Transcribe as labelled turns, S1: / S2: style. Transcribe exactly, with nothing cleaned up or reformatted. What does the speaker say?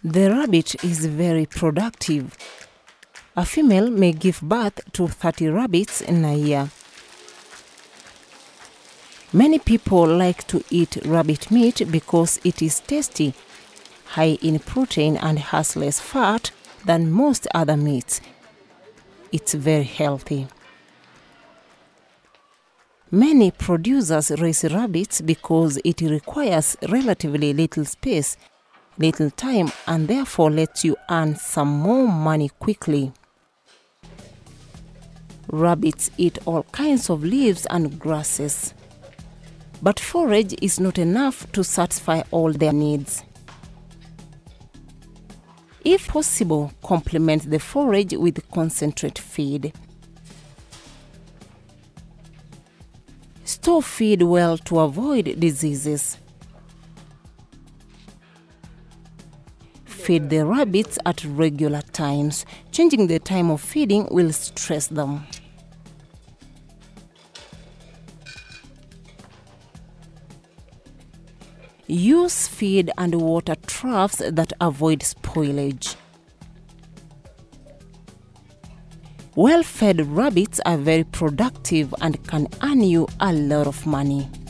S1: The rabbit is very productive. A female may give birth to thirty rabbits in a year. Many people like to eat rabbit meat because it is tasty, high in protein and has less fat than most other meats. It's very healthy. Many producers raise rabbits because it requires relatively little space, little time, and therefore lets you earn some more money quickly. Rabbits eat all kinds of leaves and grasses. But forage is not enough to satisfy all their needs. If possible, complement the forage with concentrate feed. Store feed well to avoid diseases. Feed the rabbits at regular times. Changing the time of feeding will stress them. Use feed and water troughs that avoid spoilage. Well-fed rabbits are very productive and can earn you a lot of money.